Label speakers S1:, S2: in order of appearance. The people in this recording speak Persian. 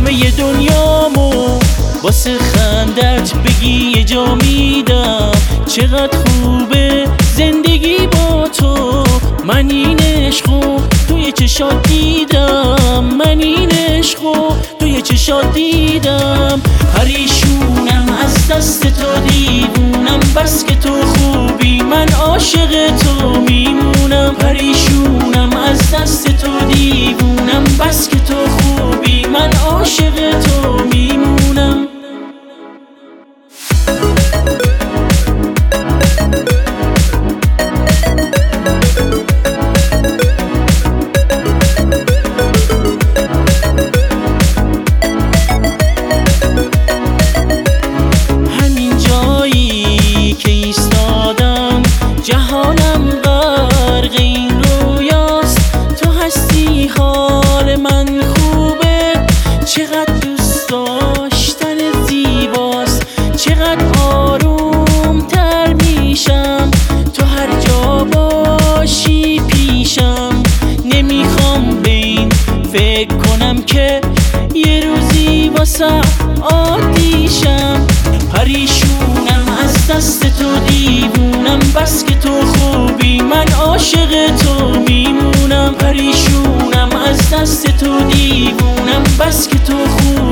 S1: همه دنیامو واسه خندت بگی یه جا میدم. چقدر خوبه زندگی با تو، من این عشقو توی چشات دیدم، من این عشقو توی چشات دیدم. پریشونم از دست تو دیوونم، بس که تو خوبی من عاشق تو میمونم. پریشونم از دست تو دیوونم، بس که تو خوبی من عاشق تو میمونم. جهانم غرق این رویاست، تو هستی حال من خوبه. چقدر دوست داشتن زیباست، چقدر آروم تر میشم تو هر جا باشی پیشم. نمیخوام به این فکر کنم که یه روزی واسه عادیشم. پریشونم از دست تو دیوونم، بس که تو خوبی من عاشق تو میمونم. پریشونم از دست تو دیوونم، بس که تو خوبی